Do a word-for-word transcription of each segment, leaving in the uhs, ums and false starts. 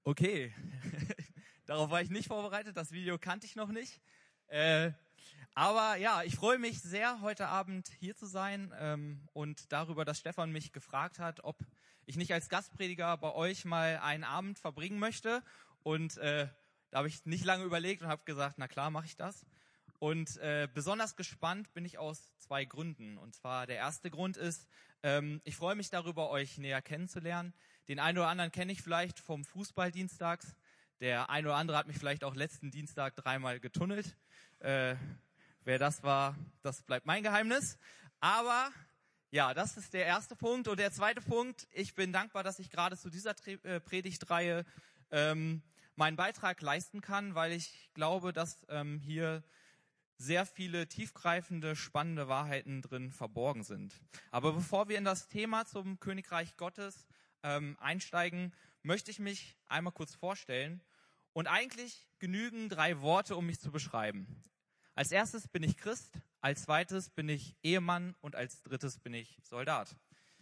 Okay, darauf war ich nicht vorbereitet, das Video kannte ich noch nicht. Äh, aber ja, ich freue mich sehr, heute Abend hier zu sein ähm, und darüber, dass Stefan mich gefragt hat, ob ich nicht als Gastprediger bei euch mal einen Abend verbringen möchte. Und äh, da habe ich nicht lange überlegt und habe gesagt, na klar, mache ich das. Und äh, besonders gespannt bin ich aus zwei Gründen. Und zwar der erste Grund ist, ähm, ich freue mich darüber, euch näher kennenzulernen. Den einen oder anderen kenne ich vielleicht vom Fußballdienstags. Der ein oder andere hat mich vielleicht auch letzten Dienstag dreimal getunnelt. Äh, wer das war, das bleibt mein Geheimnis. Aber ja, das ist der erste Punkt. Und der zweite Punkt, ich bin dankbar, dass ich gerade zu dieser Tre- äh, Predigtreihe ähm, meinen Beitrag leisten kann, weil ich glaube, dass ähm, hier sehr viele tiefgreifende, spannende Wahrheiten drin verborgen sind. Aber bevor wir in das Thema zum Königreich Gottes ähm, einsteigen, möchte ich mich einmal kurz vorstellen. Und eigentlich genügen drei Worte, um mich zu beschreiben. Als erstes bin ich Christ, als zweites bin ich Ehemann und als drittes bin ich Soldat.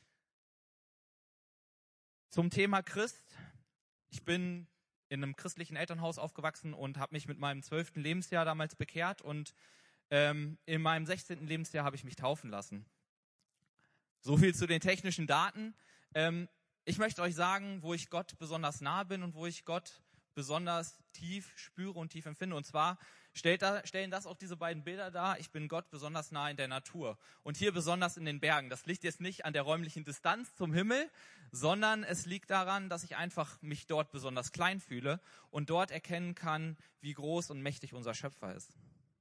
Zum Thema Christ. Ich bin in einem christlichen Elternhaus aufgewachsen und habe mich mit meinem zwölften Lebensjahr damals bekehrt und ähm, in meinem sechzehnten Lebensjahr habe ich mich taufen lassen. So viel zu den technischen Daten. Ähm, ich möchte euch sagen, wo ich Gott besonders nah bin und wo ich Gott besonders tief spüre und tief empfinde. Und zwar stellt da, stellen das auch diese beiden Bilder dar. Ich bin Gott besonders nah in der Natur und hier besonders in den Bergen. Das liegt jetzt nicht an der räumlichen Distanz zum Himmel, sondern es liegt daran, dass ich einfach mich dort besonders klein fühle und dort erkennen kann, wie groß und mächtig unser Schöpfer ist.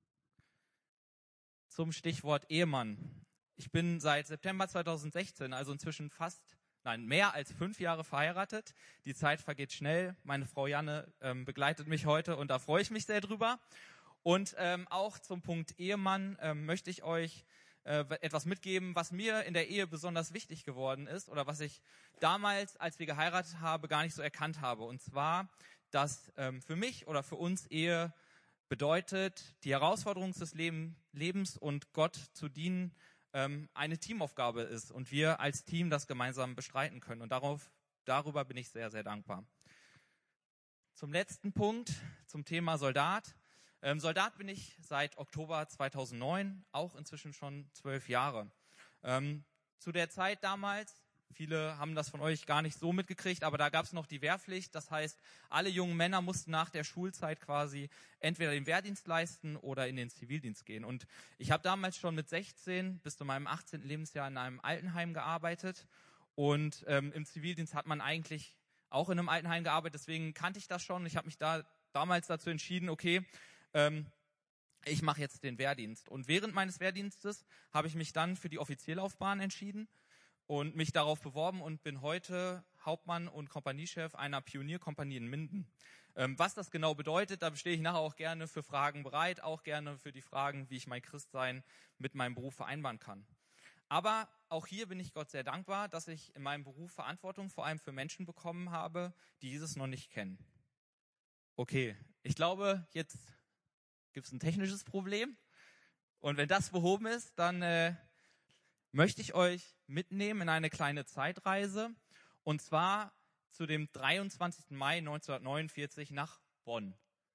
Zum Stichwort Ehemann. Ich bin seit September zweitausendsechzehn, also inzwischen fast, nein, mehr als fünf Jahre verheiratet. Die Zeit vergeht schnell. Meine Frau Janne ähm, begleitet mich heute und da freue ich mich sehr drüber. Und ähm, auch zum Punkt Ehemann ähm, möchte ich euch äh, etwas mitgeben, was mir in der Ehe besonders wichtig geworden ist oder was ich damals, als wir geheiratet haben, gar nicht so erkannt habe. Und zwar, dass ähm, für mich oder für uns Ehe bedeutet, die Herausforderung des Leben, Lebens und Gott zu dienen, ähm, eine Teamaufgabe ist und wir als Team das gemeinsam bestreiten können. Und darauf, darüber bin ich sehr, sehr dankbar. Zum letzten Punkt, zum Thema Soldat. Ähm, Soldat bin ich seit Oktober zweitausendneun, auch inzwischen schon zwölf Jahre. Ähm, zu der Zeit damals, viele haben das von euch gar nicht so mitgekriegt, aber da gab es noch die Wehrpflicht. Das heißt, alle jungen Männer mussten nach der Schulzeit quasi entweder den Wehrdienst leisten oder in den Zivildienst gehen. Und ich habe damals schon mit sechzehn bis zu meinem achtzehnten Lebensjahr in einem Altenheim gearbeitet. Und ähm, im Zivildienst hat man eigentlich auch in einem Altenheim gearbeitet. Deswegen kannte ich das schon. Ich habe mich da damals dazu entschieden, okay, ähm, ich mache jetzt den Wehrdienst. Und während meines Wehrdienstes habe ich mich dann für die Offizierlaufbahn entschieden und mich darauf beworben und bin heute Hauptmann und Kompaniechef einer Pionierkompanie in Minden. Ähm, was das genau bedeutet, da stehe ich nachher auch gerne für Fragen bereit, auch gerne für die Fragen, wie ich mein Christsein mit meinem Beruf vereinbaren kann. Aber auch hier bin ich Gott sehr dankbar, dass ich in meinem Beruf Verantwortung vor allem für Menschen bekommen habe, die Jesus noch nicht kennen. Okay, ich glaube, jetzt gibt es ein technisches Problem. Und wenn das behoben ist, dann äh, möchte ich euch mitnehmen in eine kleine Zeitreise. Und zwar zu dem dreiundzwanzigsten Mai neunzehnhundertneunundvierzig nach Bonn.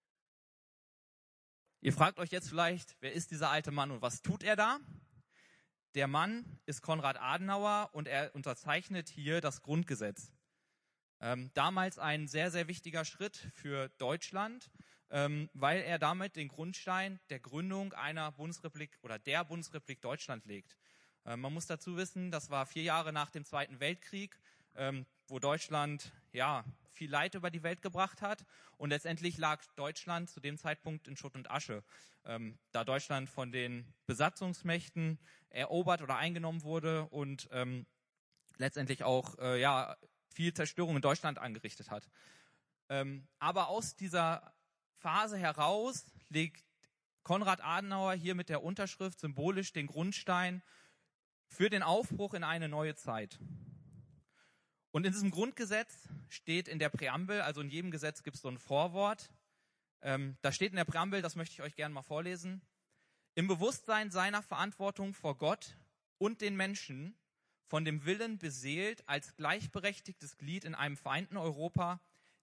Ihr fragt euch jetzt vielleicht, wer ist dieser alte Mann und was tut er da? Der Mann ist Konrad Adenauer und er unterzeichnet hier das Grundgesetz. Ähm, damals ein sehr, sehr wichtiger Schritt für Deutschland, ähm, weil er damit den Grundstein der Gründung einer Bundesrepublik oder der Bundesrepublik Deutschland legt. Ähm, man muss dazu wissen, das war vier Jahre nach dem Zweiten Weltkrieg, ähm, wo Deutschland ja viel Leid über die Welt gebracht hat. Und letztendlich lag Deutschland zu dem Zeitpunkt in Schutt und Asche, ähm, da Deutschland von den Besatzungsmächten erobert oder eingenommen wurde und ähm, letztendlich auch äh, ja viel Zerstörung in Deutschland angerichtet hat. Ähm, aber aus dieser Phase heraus legt Konrad Adenauer hier mit der Unterschrift symbolisch den Grundstein für den Aufbruch in eine neue Zeit. Und in diesem Grundgesetz steht in der Präambel, also in jedem Gesetz gibt es so ein Vorwort, ähm, da steht in der Präambel, das möchte ich euch gerne mal vorlesen, im Bewusstsein seiner Verantwortung vor Gott und den Menschen, von dem Willen beseelt, als gleichberechtigtes Glied in einem vereinten Europa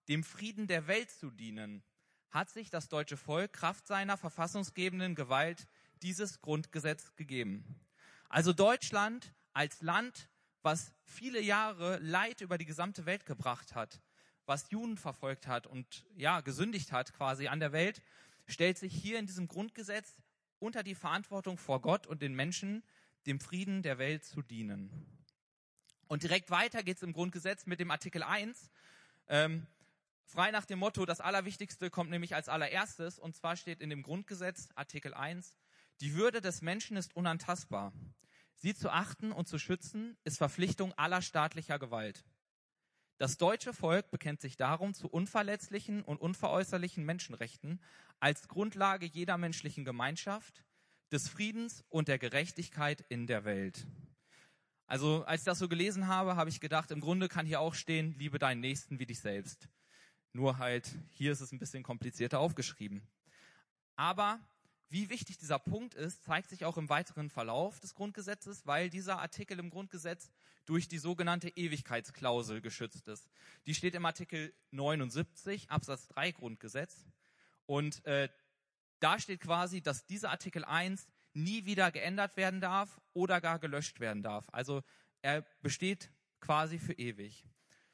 dem Frieden der Welt zu dienen, hat sich das deutsche Volk Kraft seiner verfassungsgebenden Gewalt dieses Grundgesetz gegeben. Also Deutschland als Land, was viele Jahre Leid über die gesamte Welt gebracht hat, was Juden verfolgt hat und ja gesündigt hat quasi an der Welt, stellt sich hier in diesem Grundgesetz unter die Verantwortung vor Gott und den Menschen, dem Frieden der Welt zu dienen. Und direkt weiter geht es im Grundgesetz mit dem Artikel eins, ähm, frei nach dem Motto, das Allerwichtigste kommt nämlich als allererstes, und zwar steht in dem Grundgesetz, Artikel eins, die Würde des Menschen ist unantastbar. Sie zu achten und zu schützen, ist Verpflichtung aller staatlicher Gewalt. Das deutsche Volk bekennt sich darum zu unverletzlichen und unveräußerlichen Menschenrechten als Grundlage jeder menschlichen Gemeinschaft, des Friedens und der Gerechtigkeit in der Welt. Also als ich das so gelesen habe, habe ich gedacht, im Grunde kann hier auch stehen, liebe deinen Nächsten wie dich selbst. Nur halt, hier ist es ein bisschen komplizierter aufgeschrieben. Aber wie wichtig dieser Punkt ist, zeigt sich auch im weiteren Verlauf des Grundgesetzes, weil dieser Artikel im Grundgesetz durch die sogenannte Ewigkeitsklausel geschützt ist. Die steht im Artikel neunundsiebzig Absatz drei Grundgesetz. Und äh, da steht quasi, dass dieser Artikel eins nie wieder geändert werden darf oder gar gelöscht werden darf. Also er besteht quasi für ewig.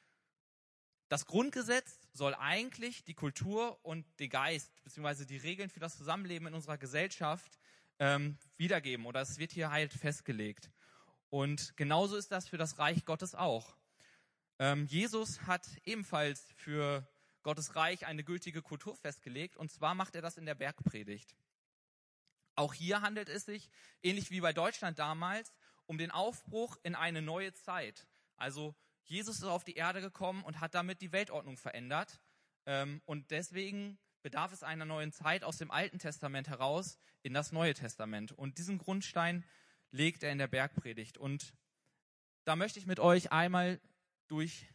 Das Grundgesetz soll eigentlich die Kultur und den Geist bzw. die Regeln für das Zusammenleben in unserer Gesellschaft ähm, wiedergeben, oder es wird hier halt festgelegt. Und genauso ist das für das Reich Gottes auch. Ähm, Jesus hat ebenfalls für Gottes Reich eine gültige Kultur festgelegt, und zwar macht er das in der Bergpredigt. Auch hier handelt es sich, ähnlich wie bei Deutschland damals, um den Aufbruch in eine neue Zeit. Also Jesus ist auf die Erde gekommen und hat damit die Weltordnung verändert. Ähm, und deswegen bedarf es einer neuen Zeit aus dem Alten Testament heraus in das Neue Testament. Und diesen Grundstein legt er in der Bergpredigt. Und da möchte ich mit euch einmal durch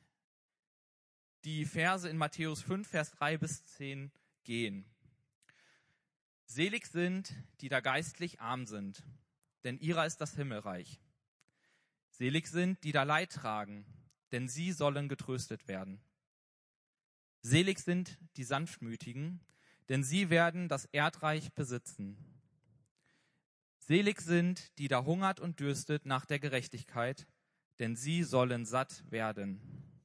die Verse in Matthäus fünf, Vers drei bis zehn gehen. Selig sind, die da geistlich arm sind, denn ihrer ist das Himmelreich. Selig sind, die da Leid tragen, denn sie sollen getröstet werden. Selig sind die Sanftmütigen, denn sie werden das Erdreich besitzen. Selig sind, die da hungert und dürstet nach der Gerechtigkeit, denn sie sollen satt werden.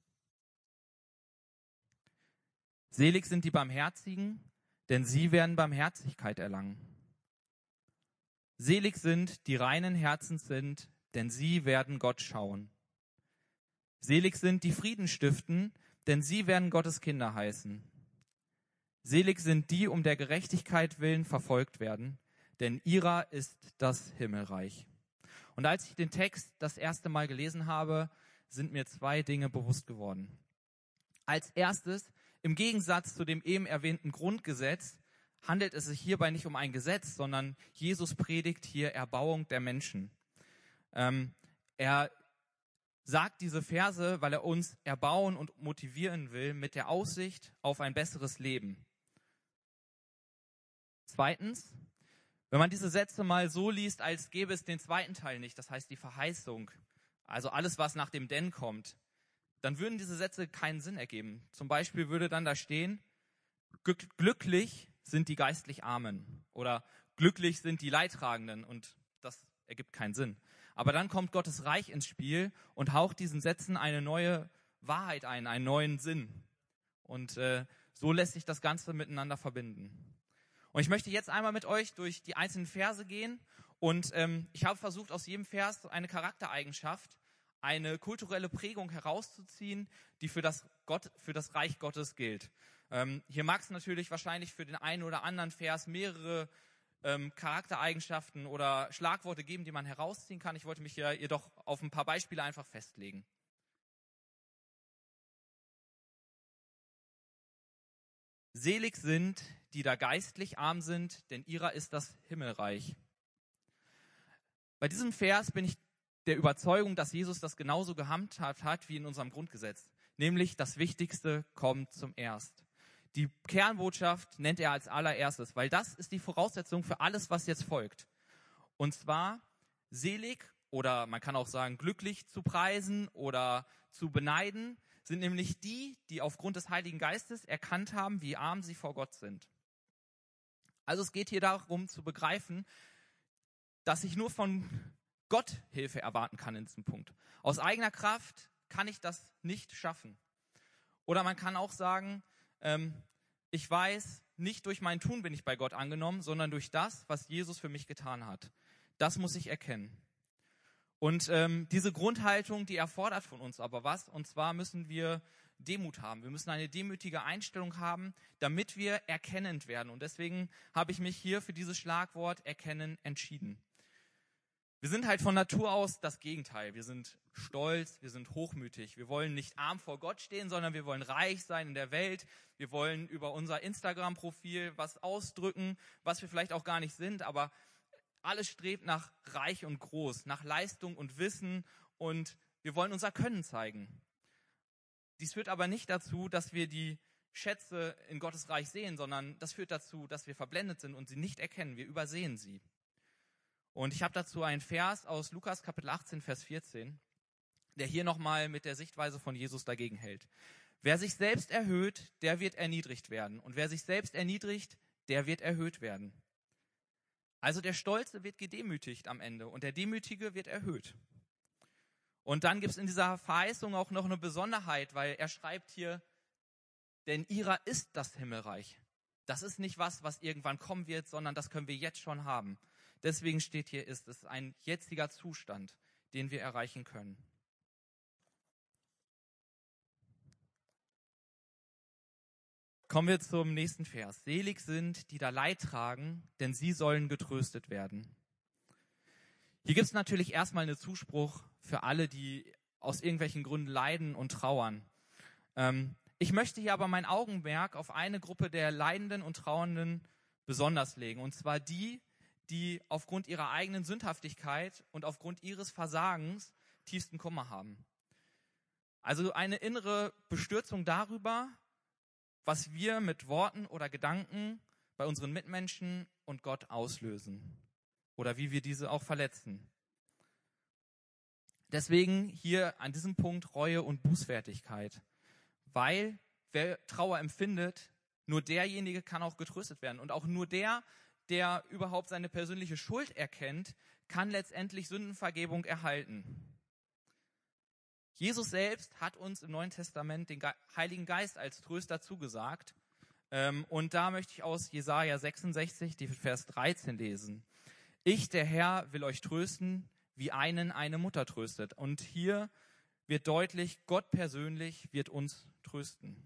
Selig sind die Barmherzigen, denn sie werden Barmherzigkeit erlangen. Selig sind, die reinen Herzens sind, denn sie werden Gott schauen. Selig sind, die Frieden stiften, denn sie werden Gottes Kinder heißen. Selig sind die, um der Gerechtigkeit willen verfolgt werden, denn ihrer ist das Himmelreich. Und als ich den Text das erste Mal gelesen habe, sind mir zwei Dinge bewusst geworden. Als erstes, im Gegensatz zu dem eben erwähnten Grundgesetz, handelt es sich hierbei nicht um ein Gesetz, sondern Jesus predigt hier Erbauung der Menschen. Ähm, er sagt diese Verse, weil er uns erbauen und motivieren will mit der Aussicht auf ein besseres Leben. Zweitens, wenn man diese Sätze mal so liest, als gäbe es den zweiten Teil nicht, das heißt die Verheißung, also alles, was nach dem Denn kommt, dann würden diese Sätze keinen Sinn ergeben. Zum Beispiel würde dann da stehen, glücklich sind die geistlich Armen oder glücklich sind die Leidtragenden, und das ergibt keinen Sinn. Aber dann kommt Gottes Reich ins Spiel und haucht diesen Sätzen eine neue Wahrheit ein, einen neuen Sinn. Und äh, so lässt sich das Ganze miteinander verbinden. Und ich möchte jetzt einmal mit euch durch die einzelnen Verse gehen, und ähm, ich habe versucht, aus jedem Vers eine Charaktereigenschaft, eine kulturelle Prägung herauszuziehen, die für das, Gott, für das Reich Gottes gilt. Ähm, hier mag es natürlich wahrscheinlich für den einen oder anderen Vers mehrere ähm, Charaktereigenschaften oder Schlagworte geben, die man herausziehen kann. Ich wollte mich hier jedoch auf ein paar Beispiele einfach festlegen. Selig sind, die da geistlich arm sind, denn ihrer ist das Himmelreich. Bei diesem Vers bin ich der Überzeugung, dass Jesus das genauso gehandhabt hat wie in unserem Grundgesetz. Nämlich das Wichtigste kommt zum Erst. Die Kernbotschaft nennt er als allererstes, weil das ist die Voraussetzung für alles, was jetzt folgt. Und zwar selig, oder man kann auch sagen glücklich zu preisen oder zu beneiden, sind nämlich die, die aufgrund des Heiligen Geistes erkannt haben, wie arm sie vor Gott sind. Also es geht hier darum zu begreifen, dass ich nur von Gott Hilfe erwarten kann in diesem Punkt. Aus eigener Kraft kann ich das nicht schaffen. Oder man kann auch sagen, ähm, ich weiß, nicht durch mein Tun bin ich bei Gott angenommen, sondern durch das, was Jesus für mich getan hat. Das muss ich erkennen. Und ähm, diese Grundhaltung, die erfordert von uns aber was. Und zwar müssen wir Demut haben. Wir müssen eine demütige Einstellung haben, damit wir erkennend werden. Und deswegen habe ich mich hier für dieses Schlagwort erkennen entschieden. Wir sind halt von Natur aus das Gegenteil. Wir sind stolz, wir sind hochmütig. Wir wollen nicht arm vor Gott stehen, sondern wir wollen reich sein in der Welt. Wir wollen über unser Instagram-Profil was ausdrücken, was wir vielleicht auch gar nicht sind. Aber alles strebt nach reich und groß, nach Leistung und Wissen. Und wir wollen unser Können zeigen. Dies führt aber nicht dazu, dass wir die Schätze in Gottes Reich sehen, sondern das führt dazu, dass wir verblendet sind und sie nicht erkennen. Wir übersehen sie. Und ich habe dazu einen Vers aus Lukas Kapitel achtzehn, Vers vierzehn, der hier nochmal mit der Sichtweise von Jesus dagegen hält. Wer sich selbst erhöht, der wird erniedrigt werden. Und wer sich selbst erniedrigt, der wird erhöht werden. Also der Stolze wird gedemütigt am Ende und der Demütige wird erhöht. Und dann gibt es in dieser Verheißung auch noch eine Besonderheit, weil er schreibt hier, denn ihrer ist das Himmelreich. Das ist nicht was, was irgendwann kommen wird, sondern das können wir jetzt schon haben. Deswegen steht hier, ist es ein jetziger Zustand, den wir erreichen können. Kommen wir zum nächsten Vers. Selig sind, die da Leid tragen, denn sie sollen getröstet werden. Hier gibt es natürlich erstmal einen Zuspruch für alle, die aus irgendwelchen Gründen leiden und trauern. Ähm, ich möchte hier aber mein Augenmerk auf eine Gruppe der Leidenden und Trauernden besonders legen. Und zwar die, die aufgrund ihrer eigenen Sündhaftigkeit und aufgrund ihres Versagens tiefsten Kummer haben. Also eine innere Bestürzung darüber, was wir mit Worten oder Gedanken bei unseren Mitmenschen und Gott auslösen. Oder wie wir diese auch verletzen. Deswegen hier an diesem Punkt Reue und Bußfertigkeit. Weil wer Trauer empfindet, nur derjenige kann auch getröstet werden. Und auch nur der, der überhaupt seine persönliche Schuld erkennt, kann letztendlich Sündenvergebung erhalten. Jesus selbst hat uns im Neuen Testament den Heiligen Geist als Tröster zugesagt. Und da möchte ich aus Jesaja sechsundsechzig, die Vers dreizehn lesen. Ich, der Herr, will euch trösten, wie einen eine Mutter tröstet. Und hier wird deutlich, Gott persönlich wird uns trösten.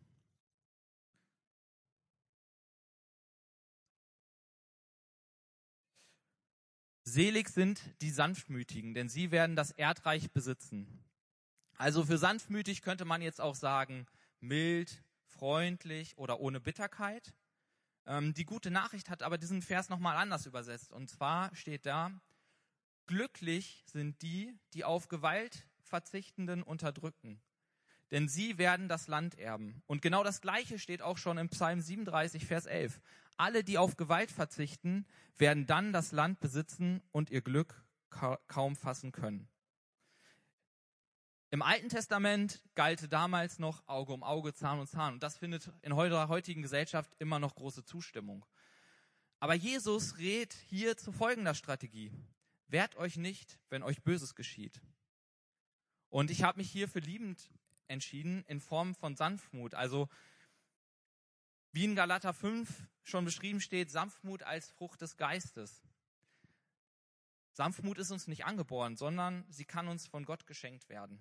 Selig sind die Sanftmütigen, denn sie werden das Erdreich besitzen. Also für sanftmütig könnte man jetzt auch sagen, mild, freundlich oder ohne Bitterkeit. Ähm, die gute Nachricht hat aber diesen Vers nochmal anders übersetzt. Und zwar steht da, glücklich sind die, die auf Gewalt verzichtenden unterdrücken, denn sie werden das Land erben. Und genau das Gleiche steht auch schon im Psalm siebenunddreißig, Vers elf. Alle, die auf Gewalt verzichten, werden dann das Land besitzen und ihr Glück ka- kaum fassen können. Im Alten Testament galt damals noch Auge um Auge, Zahn um Zahn. Und das findet in der heutigen Gesellschaft immer noch große Zustimmung. Aber Jesus rät hier zu folgender Strategie. Wehrt euch nicht, wenn euch Böses geschieht. Und ich habe mich hier für liebend entschieden in Form von Sanftmut. Also wie in Galater fünf schon beschrieben steht, Sanftmut als Frucht des Geistes. Sanftmut ist uns nicht angeboren, sondern sie kann uns von Gott geschenkt werden.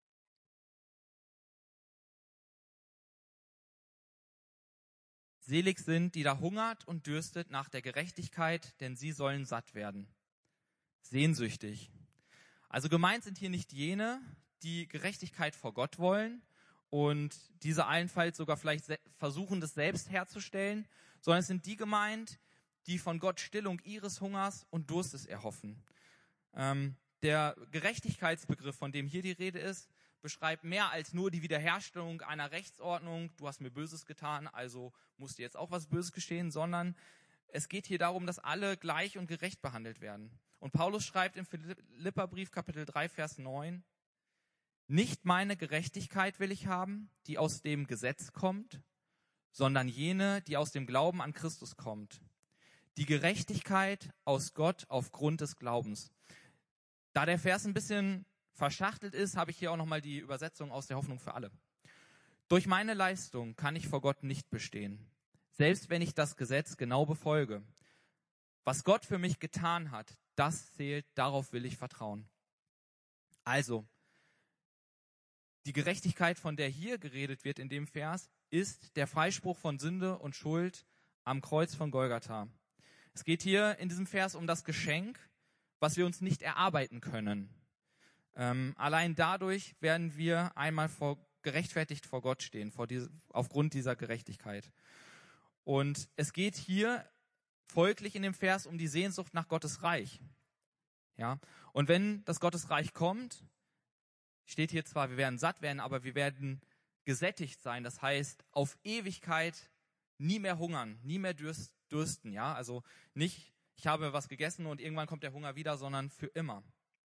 Selig sind, die da hungert und dürstet nach der Gerechtigkeit, denn sie sollen satt werden. Sehnsüchtig. Also gemeint sind hier nicht jene, die Gerechtigkeit vor Gott wollen und diese allenfalls sogar vielleicht versuchen, das selbst herzustellen, sondern es sind die gemeint, die von Gott Stillung ihres Hungers und Durstes erhoffen. Ähm, der Gerechtigkeitsbegriff, von dem hier die Rede ist, beschreibt mehr als nur die Wiederherstellung einer Rechtsordnung. Du hast mir Böses getan, also muss dir jetzt auch was Böses geschehen, sondern es geht hier darum, dass alle gleich und gerecht behandelt werden. Und Paulus schreibt im Philipperbrief Kapitel drei, Vers neun, Nicht meine Gerechtigkeit will ich haben, die aus dem Gesetz kommt, sondern jene, die aus dem Glauben an Christus kommt. Die Gerechtigkeit aus Gott aufgrund des Glaubens. Da der Vers ein bisschen verschachtelt ist, habe ich hier auch nochmal die Übersetzung aus der Hoffnung für alle. Durch meine Leistung kann ich vor Gott nicht bestehen, selbst wenn ich das Gesetz genau befolge. Was Gott für mich getan hat, das zählt, darauf will ich vertrauen. Also, die Gerechtigkeit, von der hier geredet wird in dem Vers, ist der Freispruch von Sünde und Schuld am Kreuz von Golgatha. Es geht hier in diesem Vers um das Geschenk, was wir uns nicht erarbeiten können. Ähm, allein dadurch werden wir einmal vor, gerechtfertigt vor Gott stehen, vor diese, aufgrund dieser Gerechtigkeit. Und es geht hier folglich in dem Vers um die Sehnsucht nach Gottes Reich. Ja? Und wenn das Gottesreich kommt, steht hier zwar, wir werden satt werden, aber wir werden gesättigt sein. Das heißt, auf Ewigkeit nie mehr hungern, nie mehr dürsten. Ja? Also nicht, ich habe was gegessen und irgendwann kommt der Hunger wieder, sondern für immer.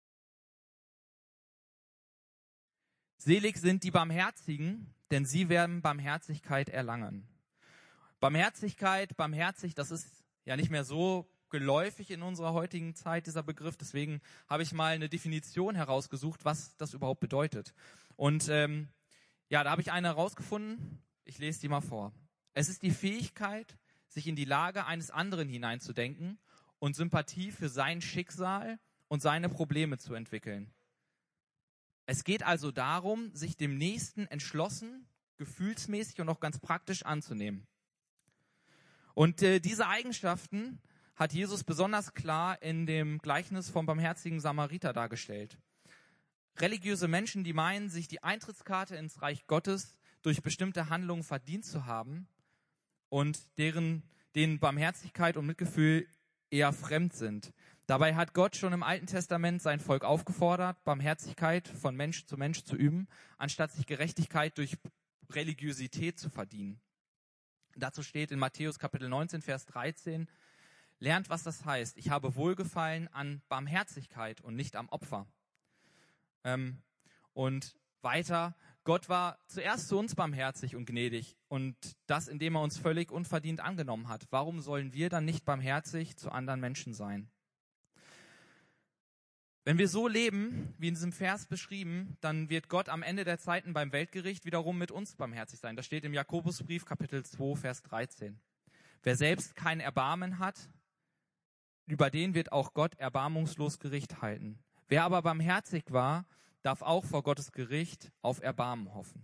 Selig sind die Barmherzigen, denn sie werden Barmherzigkeit erlangen. Barmherzigkeit, barmherzig, das ist ja nicht mehr so geläufig in unserer heutigen Zeit, dieser Begriff. Deswegen habe ich mal eine Definition herausgesucht, was das überhaupt bedeutet. Und ähm, ja, da habe ich eine herausgefunden. Ich lese die mal vor. Es ist die Fähigkeit, sich in die Lage eines anderen hineinzudenken und Sympathie für sein Schicksal und seine Probleme zu entwickeln. Es geht also darum, sich dem Nächsten entschlossen, gefühlsmäßig und auch ganz praktisch anzunehmen. Und äh, diese Eigenschaften hat Jesus besonders klar in dem Gleichnis vom barmherzigen Samariter dargestellt. Religiöse Menschen, die meinen, sich die Eintrittskarte ins Reich Gottes durch bestimmte Handlungen verdient zu haben und deren, denen Barmherzigkeit und Mitgefühl eher fremd sind. Dabei hat Gott schon im Alten Testament sein Volk aufgefordert, Barmherzigkeit von Mensch zu Mensch zu üben, anstatt sich Gerechtigkeit durch Religiosität zu verdienen. Dazu steht in Matthäus Kapitel neunzehn, Vers dreizehn, lernt, was das heißt. Ich habe Wohlgefallen an Barmherzigkeit und nicht am Opfer. Ähm, und weiter, Gott war zuerst zu uns barmherzig und gnädig und das, indem er uns völlig unverdient angenommen hat. Warum sollen wir dann nicht barmherzig zu anderen Menschen sein? Wenn wir so leben, wie in diesem Vers beschrieben, dann wird Gott am Ende der Zeiten beim Weltgericht wiederum mit uns barmherzig sein. Das steht im Jakobusbrief, Kapitel zwei, Vers dreizehn. Wer selbst kein Erbarmen hat, über den wird auch Gott erbarmungslos Gericht halten. Wer aber barmherzig war, darf auch vor Gottes Gericht auf Erbarmen hoffen.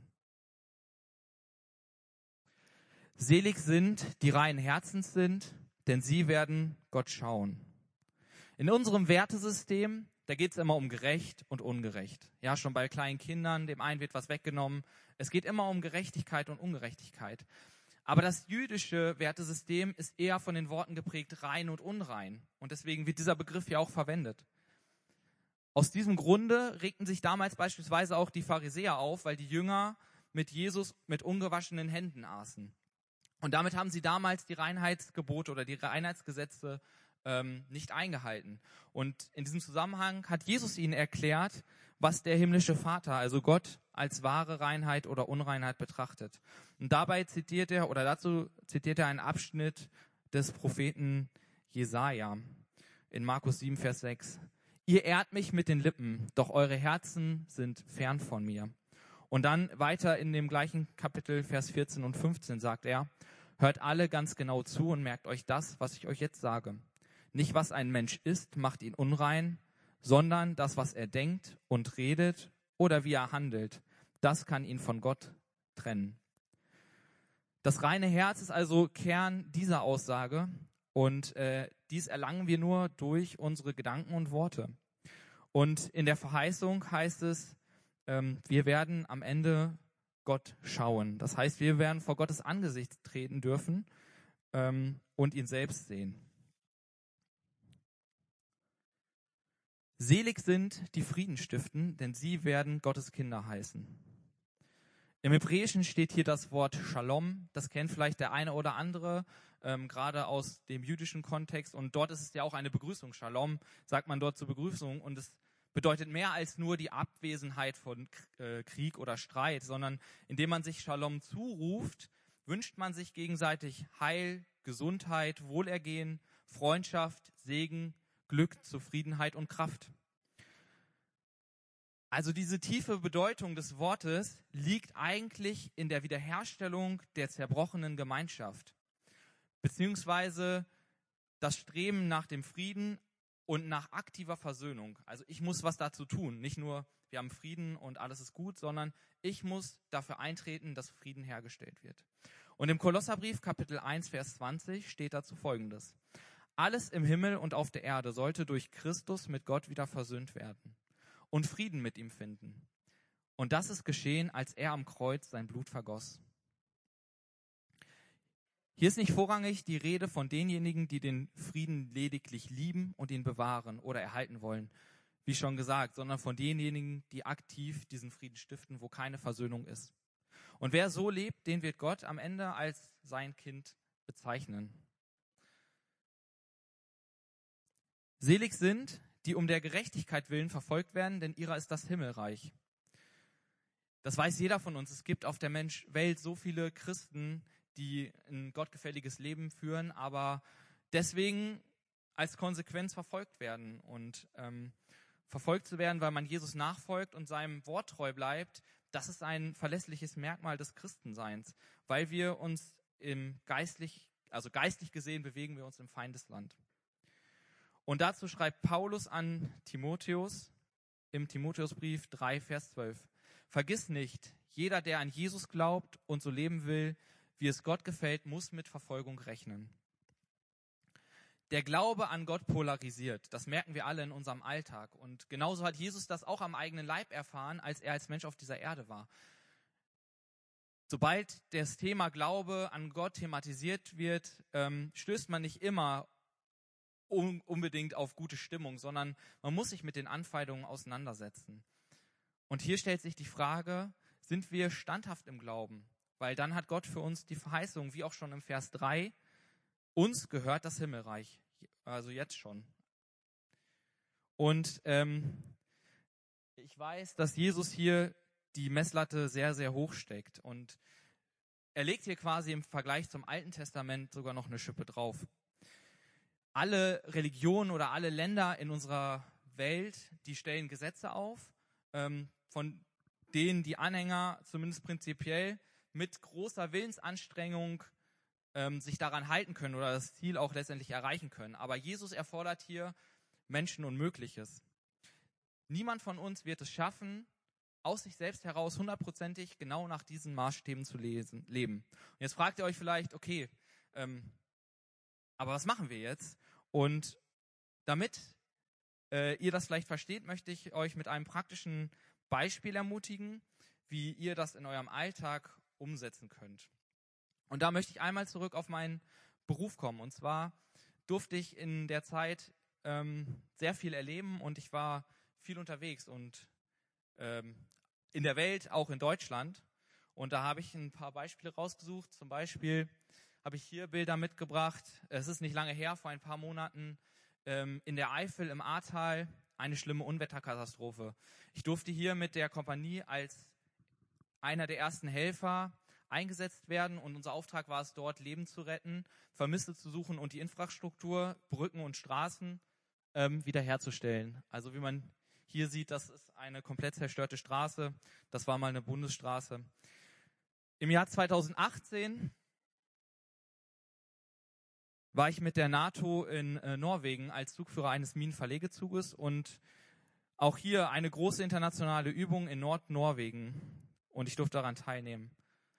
Selig sind, die reinen Herzens sind, denn sie werden Gott schauen. In unserem Wertesystem, da geht es immer um gerecht und ungerecht. Ja, schon bei kleinen Kindern, dem einen wird was weggenommen. Es geht immer um Gerechtigkeit und Ungerechtigkeit. Aber das jüdische Wertesystem ist eher von den Worten geprägt, rein und unrein. Und deswegen wird dieser Begriff ja auch verwendet. Aus diesem Grunde regten sich damals beispielsweise auch die Pharisäer auf, weil die Jünger mit Jesus mit ungewaschenen Händen aßen. Und damit haben sie damals die Reinheitsgebote oder die Reinheitsgesetze ähm, nicht eingehalten. Und in diesem Zusammenhang hat Jesus ihnen erklärt, was der himmlische Vater, also Gott, als wahre Reinheit oder Unreinheit betrachtet. Und dabei zitiert er, oder dazu zitiert er einen Abschnitt des Propheten Jesaja in Markus sieben, Vers sechs. Ihr ehrt mich mit den Lippen, doch eure Herzen sind fern von mir. Und dann weiter in dem gleichen Kapitel, Vers vierzehn und fünfzehn sagt er, hört alle ganz genau zu und merkt euch das, was ich euch jetzt sage. Nicht, was ein Mensch ist, macht ihn unrein, sondern das, was er denkt und redet oder wie er handelt, das kann ihn von Gott trennen. Das reine Herz ist also Kern dieser Aussage und äh, dies erlangen wir nur durch unsere Gedanken und Worte. Und in der Verheißung heißt es, ähm, wir werden am Ende Gott schauen. Das heißt, wir werden vor Gottes Angesicht treten dürfen ähm, und ihn selbst sehen. Selig sind die Frieden stiften, denn sie werden Gottes Kinder heißen. Im Hebräischen steht hier das Wort Shalom. Das kennt vielleicht der eine oder andere, ähm, gerade aus dem jüdischen Kontext. Und dort ist es ja auch eine Begrüßung. Shalom sagt man dort zur Begrüßung. Und es bedeutet mehr als nur die Abwesenheit von äh, Krieg oder Streit, sondern indem man sich Shalom zuruft, wünscht man sich gegenseitig Heil, Gesundheit, Wohlergehen, Freundschaft, Segen, Glück, Zufriedenheit und Kraft. Also diese tiefe Bedeutung des Wortes liegt eigentlich in der Wiederherstellung der zerbrochenen Gemeinschaft, beziehungsweise das Streben nach dem Frieden und nach aktiver Versöhnung. Also ich muss was dazu tun, nicht nur wir haben Frieden und alles ist gut, sondern ich muss dafür eintreten, dass Frieden hergestellt wird. Und im Kolosserbrief Kapitel eins, Vers zwanzig steht dazu Folgendes: Alles im Himmel und auf der Erde sollte durch Christus mit Gott wieder versöhnt werden und Frieden mit ihm finden. Und das ist geschehen, als er am Kreuz sein Blut vergoss. Hier ist nicht vorrangig die Rede von denjenigen, die den Frieden lediglich lieben und ihn bewahren oder erhalten wollen, wie schon gesagt, sondern von denjenigen, die aktiv diesen Frieden stiften, wo keine Versöhnung ist. Und wer so lebt, den wird Gott am Ende als sein Kind bezeichnen. Selig sind, die um der Gerechtigkeit willen verfolgt werden, denn ihrer ist das Himmelreich. Das weiß jeder von uns. Es gibt auf der Mensch Welt so viele Christen, die ein gottgefälliges Leben führen, aber deswegen als Konsequenz verfolgt werden. Und ähm, verfolgt zu werden, weil man Jesus nachfolgt und seinem Wort treu bleibt, das ist ein verlässliches Merkmal des Christenseins, weil wir uns im geistlich, also geistlich gesehen bewegen wir uns im Feindesland. Und dazu schreibt Paulus an Timotheus im Timotheusbrief drei, Vers zwölf. Vergiss nicht, jeder, der an Jesus glaubt und so leben will, wie es Gott gefällt, muss mit Verfolgung rechnen. Der Glaube an Gott polarisiert. Das merken wir alle in unserem Alltag. Und genauso hat Jesus das auch am eigenen Leib erfahren, als er als Mensch auf dieser Erde war. Sobald das Thema Glaube an Gott thematisiert wird, ähm, stößt man nicht immer un- unbedingt auf gute Stimmung, sondern man muss sich mit den Anfeindungen auseinandersetzen. Und hier stellt sich die Frage, sind wir standhaft im Glauben? Weil dann hat Gott für uns die Verheißung, wie auch schon im Vers drei, uns gehört das Himmelreich, also jetzt schon. Und ähm, ich weiß, dass Jesus hier die Messlatte sehr, sehr hoch steckt. Und er legt hier quasi im Vergleich zum Alten Testament sogar noch eine Schippe drauf. Alle Religionen oder alle Länder in unserer Welt, die stellen Gesetze auf, ähm, von denen die Anhänger zumindest prinzipiell mit großer Willensanstrengung ähm, sich daran halten können oder das Ziel auch letztendlich erreichen können. Aber Jesus erfordert hier Menschenunmögliches. Niemand von uns wird es schaffen, aus sich selbst heraus hundertprozentig genau nach diesen Maßstäben zu lesen, leben. Und jetzt fragt ihr euch vielleicht, okay, ähm, aber was machen wir jetzt? Und damit äh, ihr das vielleicht versteht, möchte ich euch mit einem praktischen Beispiel ermutigen, wie ihr das in eurem Alltag umsetzen könnt. Und da möchte ich einmal zurück auf meinen Beruf kommen. Und zwar durfte ich in der Zeit ähm, sehr viel erleben und ich war viel unterwegs und ähm, in der Welt, auch in Deutschland. Und da habe ich ein paar Beispiele rausgesucht. Zum Beispiel habe ich hier Bilder mitgebracht. Es ist nicht lange her, vor ein paar Monaten ähm, in der Eifel im Ahrtal eine schlimme Unwetterkatastrophe. Ich durfte hier mit der Kompanie als einer der ersten Helfer eingesetzt werden und unser Auftrag war es dort, Leben zu retten, Vermisste zu suchen und die Infrastruktur, Brücken und Straßen ähm, wiederherzustellen. Also wie man hier sieht, das ist eine komplett zerstörte Straße. Das war mal eine Bundesstraße. Im Jahr zweitausendachtzehn war ich mit der NATO in äh, Norwegen als Zugführer eines Minenverlegezuges und auch hier eine große internationale Übung in Nordnorwegen und ich durfte daran teilnehmen.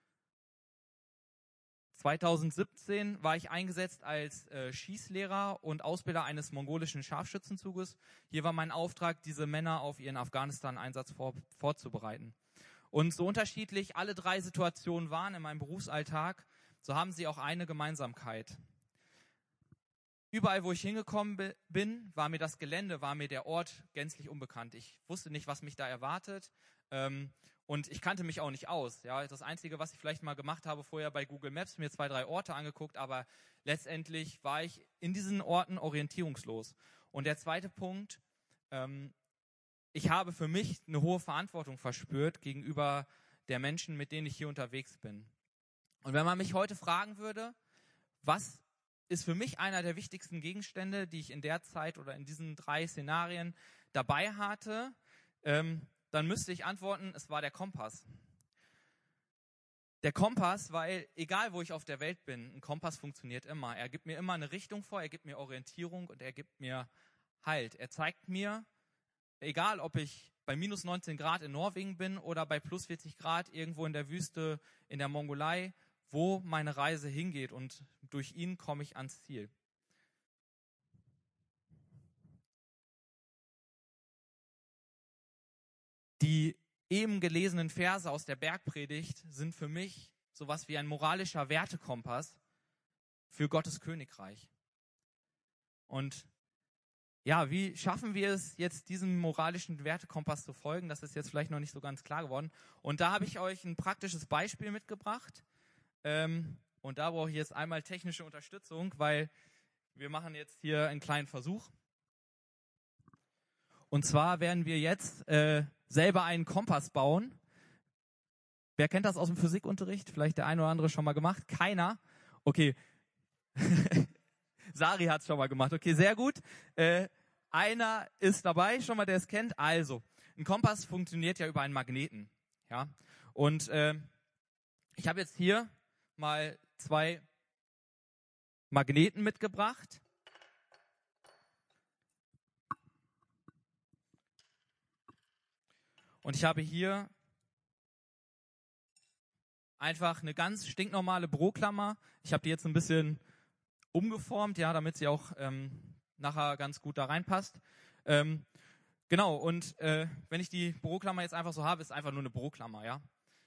zweitausendsiebzehn war ich eingesetzt als äh, Schießlehrer und Ausbilder eines mongolischen Scharfschützenzuges. Hier war mein Auftrag, diese Männer auf ihren Afghanistan-Einsatz vor, vorzubereiten. Und so unterschiedlich alle drei Situationen waren in meinem Berufsalltag, so haben sie auch eine Gemeinsamkeit. Überall, wo ich hingekommen bin, war mir das Gelände, war mir der Ort gänzlich unbekannt. Ich wusste nicht, was mich da erwartet. Ähm, Und ich kannte mich auch nicht aus. Ja, das Einzige, was ich vielleicht mal gemacht habe, vorher bei Google Maps, mir zwei, drei Orte angeguckt, aber letztendlich war ich in diesen Orten orientierungslos. Und der zweite Punkt, ähm, ich habe für mich eine hohe Verantwortung verspürt gegenüber der Menschen, mit denen ich hier unterwegs bin. Und wenn man mich heute fragen würde, was ist für mich einer der wichtigsten Gegenstände, die ich in der Zeit oder in diesen drei Szenarien dabei hatte, ähm, dann müsste ich antworten, es war der Kompass. Der Kompass, weil egal wo ich auf der Welt bin, ein Kompass funktioniert immer. Er gibt mir immer eine Richtung vor, er gibt mir Orientierung und er gibt mir Halt. Er zeigt mir, egal ob ich bei minus neunzehn Grad in Norwegen bin oder bei plus vierzig Grad irgendwo in der Wüste in der Mongolei, wo meine Reise hingeht, und durch ihn komme ich ans Ziel. Die eben gelesenen Verse aus der Bergpredigt sind für mich sowas wie ein moralischer Wertekompass für Gottes Königreich. Und ja, wie schaffen wir es jetzt, diesem moralischen Wertekompass zu folgen? Das ist jetzt vielleicht noch nicht so ganz klar geworden. Und da habe ich euch ein praktisches Beispiel mitgebracht. Ähm, und da brauche ich jetzt einmal technische Unterstützung, weil wir machen jetzt hier einen kleinen Versuch. Und zwar werden wir jetzt äh, selber einen Kompass bauen. Wer kennt das aus dem Physikunterricht? Vielleicht der eine oder andere schon mal gemacht? Keiner? Okay. Sari hat es schon mal gemacht. Okay, sehr gut. Äh, einer ist dabei, schon mal, der es kennt. Also, ein Kompass funktioniert ja über einen Magneten. Ja. Und äh, ich habe jetzt hier mal zwei Magneten mitgebracht. Und ich habe hier einfach eine ganz stinknormale Büroklammer. Ich habe die jetzt ein bisschen umgeformt, ja, damit sie auch ähm, nachher ganz gut da reinpasst. Ähm, genau, und äh, wenn ich die Büroklammer jetzt einfach so habe, ist einfach nur eine Büroklammer, ja.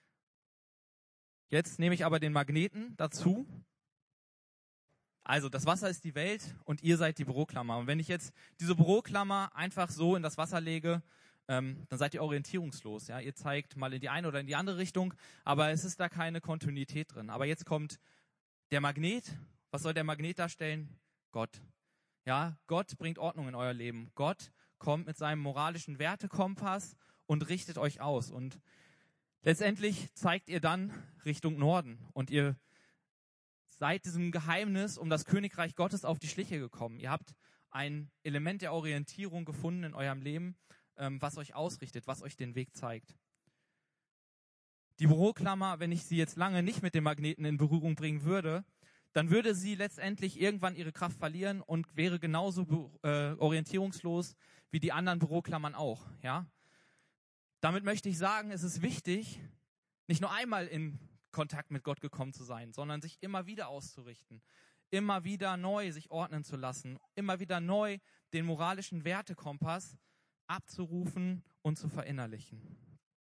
Jetzt nehme ich aber den Magneten dazu. Also das Wasser ist die Welt und ihr seid die Büroklammer. Und wenn ich jetzt diese Büroklammer einfach so in das Wasser lege, ähm, dann seid ihr orientierungslos. Ja? Ihr zeigt mal in die eine oder in die andere Richtung, aber es ist da keine Kontinuität drin. Aber jetzt kommt der Magnet. Was soll der Magnet darstellen? Gott. Ja, Gott bringt Ordnung in euer Leben. Gott kommt mit seinem moralischen Wertekompass und richtet euch aus. Und letztendlich zeigt ihr dann Richtung Norden. Und ihr seid diesem Geheimnis um das Königreich Gottes auf die Schliche gekommen. Ihr habt ein Element der Orientierung gefunden in eurem Leben, ähm, was euch ausrichtet, was euch den Weg zeigt. Die Büroklammer, wenn ich sie jetzt lange nicht mit dem Magneten in Berührung bringen würde, dann würde sie letztendlich irgendwann ihre Kraft verlieren und wäre genauso äh, orientierungslos wie die anderen Büroklammern auch. Ja? Damit möchte ich sagen, es ist wichtig, nicht nur einmal in Kontakt mit Gott gekommen zu sein, sondern sich immer wieder auszurichten, immer wieder neu sich ordnen zu lassen, immer wieder neu den moralischen Wertekompass abzurufen und zu verinnerlichen.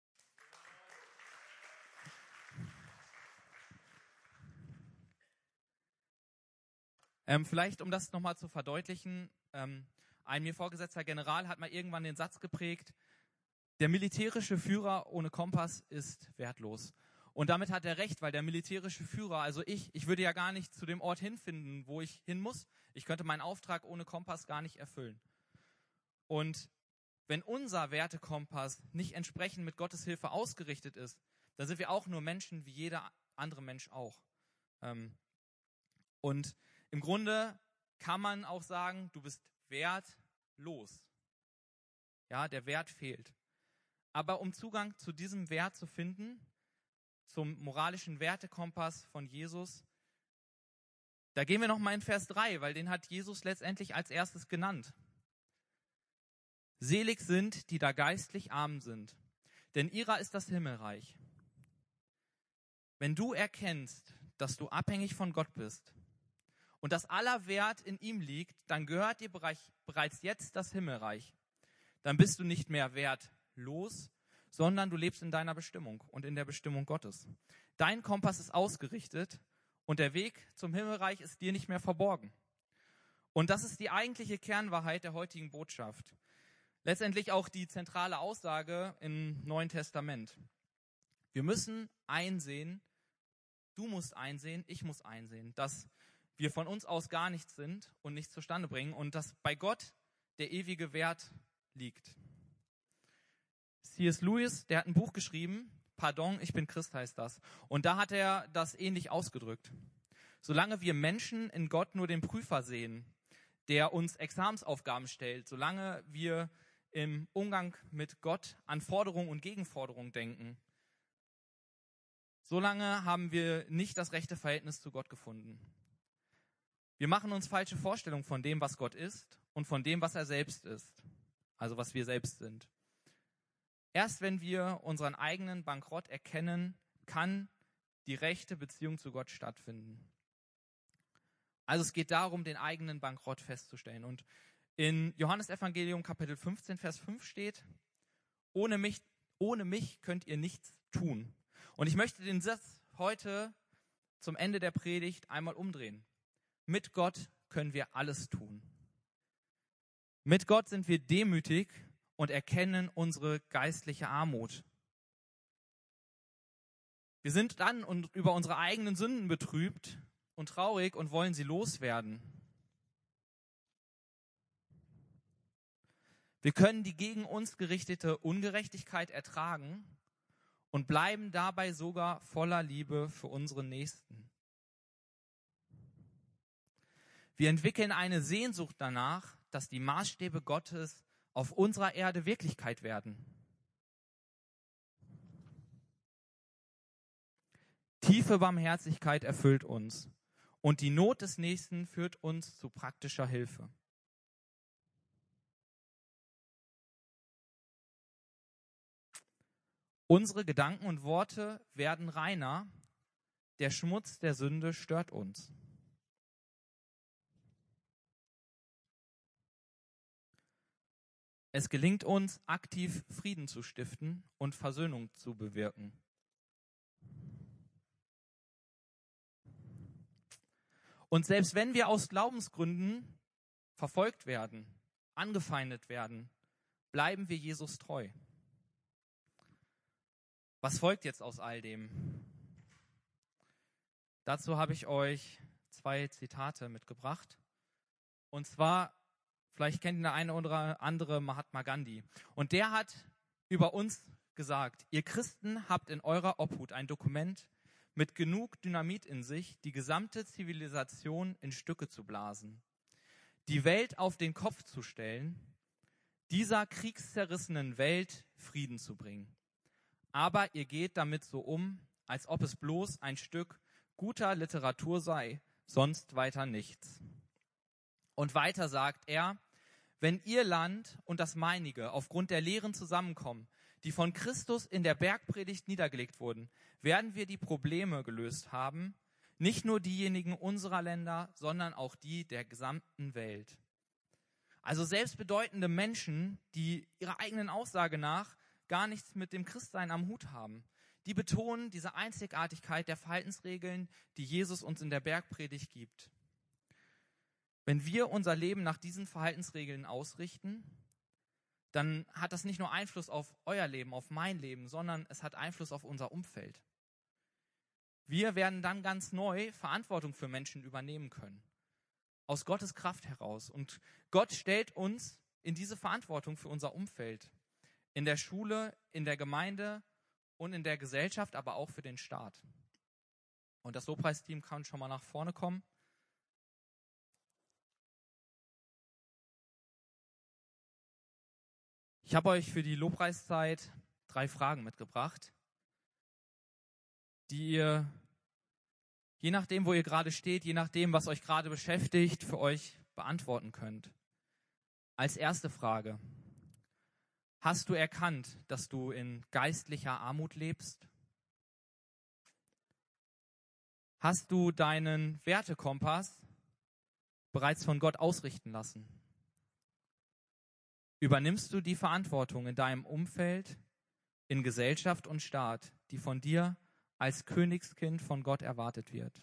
Ähm, vielleicht, um das nochmal zu verdeutlichen, ähm, ein mir vorgesetzter General hat mal irgendwann den Satz geprägt, der militärische Führer ohne Kompass ist wertlos. Und damit hat er recht, weil der militärische Führer, also ich, ich würde ja gar nicht zu dem Ort hinfinden, wo ich hin muss. Ich könnte meinen Auftrag ohne Kompass gar nicht erfüllen. Und wenn unser Wertekompass nicht entsprechend mit Gottes Hilfe ausgerichtet ist, dann sind wir auch nur Menschen wie jeder andere Mensch auch. Ähm, und im Grunde kann man auch sagen, du bist wertlos. Ja, der Wert fehlt. Aber um Zugang zu diesem Wert zu finden, zum moralischen Wertekompass von Jesus, da gehen wir nochmal in Vers drei, weil den hat Jesus letztendlich als erstes genannt. Selig sind, die da geistlich arm sind, denn ihrer ist das Himmelreich. Wenn du erkennst, dass du abhängig von Gott bist und dass aller Wert in ihm liegt, dann gehört dir bereits jetzt das Himmelreich. Dann bist du nicht mehr wertlos, sondern du lebst in deiner Bestimmung und in der Bestimmung Gottes. Dein Kompass ist ausgerichtet und der Weg zum Himmelreich ist dir nicht mehr verborgen. Und das ist die eigentliche Kernwahrheit der heutigen Botschaft. Letztendlich auch die zentrale Aussage im Neuen Testament. Wir müssen einsehen, du musst einsehen, ich muss einsehen, dass wir von uns aus gar nichts sind und nichts zustande bringen und dass bei Gott der ewige Wert liegt. C S Lewis, der hat ein Buch geschrieben, Pardon, ich bin Christ heißt das. Und da hat er das ähnlich ausgedrückt. Solange wir Menschen in Gott nur den Prüfer sehen, der uns Examensaufgaben stellt, solange wir im Umgang mit Gott an Forderungen und Gegenforderungen denken, solange haben wir nicht das rechte Verhältnis zu Gott gefunden. Wir machen uns falsche Vorstellungen von dem, was Gott ist und von dem, was er selbst ist, also was wir selbst sind. Erst wenn wir unseren eigenen Bankrott erkennen, kann die rechte Beziehung zu Gott stattfinden. Also es geht darum, den eigenen Bankrott festzustellen. Und in Johannesevangelium Kapitel fünfzehn, Vers fünf steht, ohne mich, ohne mich könnt ihr nichts tun. Und ich möchte den Satz heute zum Ende der Predigt einmal umdrehen. Mit Gott können wir alles tun. Mit Gott sind wir demütig und erkennen unsere geistliche Armut. Wir sind dann und über unsere eigenen Sünden betrübt und traurig und wollen sie loswerden. Wir können die gegen uns gerichtete Ungerechtigkeit ertragen und bleiben dabei sogar voller Liebe für unsere Nächsten. Wir entwickeln eine Sehnsucht danach, dass die Maßstäbe Gottes auf unserer Erde Wirklichkeit werden. Tiefe Barmherzigkeit erfüllt uns und die Not des Nächsten führt uns zu praktischer Hilfe. Unsere Gedanken und Worte werden reiner, der Schmutz der Sünde stört uns. Es gelingt uns, aktiv Frieden zu stiften und Versöhnung zu bewirken. Und selbst wenn wir aus Glaubensgründen verfolgt werden, angefeindet werden, bleiben wir Jesus treu. Was folgt jetzt aus all dem? Dazu habe ich euch zwei Zitate mitgebracht. Und zwar, vielleicht kennt ihr der eine oder andere Mahatma Gandhi. Und der hat über uns gesagt, ihr Christen habt in eurer Obhut ein Dokument mit genug Dynamit in sich, die gesamte Zivilisation in Stücke zu blasen, die Welt auf den Kopf zu stellen, dieser kriegszerrissenen Welt Frieden zu bringen. Aber ihr geht damit so um, als ob es bloß ein Stück guter Literatur sei, sonst weiter nichts. Und weiter sagt er, wenn ihr Land und das meinige aufgrund der Lehren zusammenkommen, die von Christus in der Bergpredigt niedergelegt wurden, werden wir die Probleme gelöst haben, nicht nur diejenigen unserer Länder, sondern auch die der gesamten Welt. Also selbstbedeutende Menschen, die ihrer eigenen Aussage nach gar nichts mit dem Christsein am Hut haben, die betonen diese Einzigartigkeit der Verhaltensregeln, die Jesus uns in der Bergpredigt gibt. Wenn wir unser Leben nach diesen Verhaltensregeln ausrichten, dann hat das nicht nur Einfluss auf euer Leben, auf mein Leben, sondern es hat Einfluss auf unser Umfeld. Wir werden dann ganz neu Verantwortung für Menschen übernehmen können, aus Gottes Kraft heraus. Und Gott stellt uns in diese Verantwortung für unser Umfeld, in der Schule, in der Gemeinde und in der Gesellschaft, aber auch für den Staat. Und das Lobpreisteam kann schon mal nach vorne kommen. Ich habe euch für die Lobpreiszeit drei Fragen mitgebracht, die ihr, je nachdem, wo ihr gerade steht, je nachdem, was euch gerade beschäftigt, für euch beantworten könnt. Als erste Frage: Hast du erkannt, dass du in geistlicher Armut lebst? Hast du deinen Wertekompass bereits von Gott ausrichten lassen? Übernimmst du die Verantwortung in deinem Umfeld, in Gesellschaft und Staat, die von dir als Königskind von Gott erwartet wird?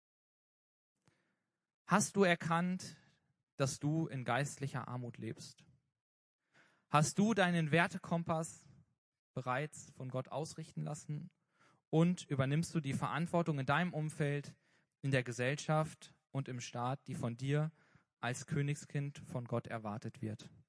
Hast du erkannt, dass du in geistlicher Armut lebst? Hast du deinen Wertekompass bereits von Gott ausrichten lassen und übernimmst du die Verantwortung in deinem Umfeld, in der Gesellschaft und im Staat, die von dir als Königskind von Gott erwartet wird?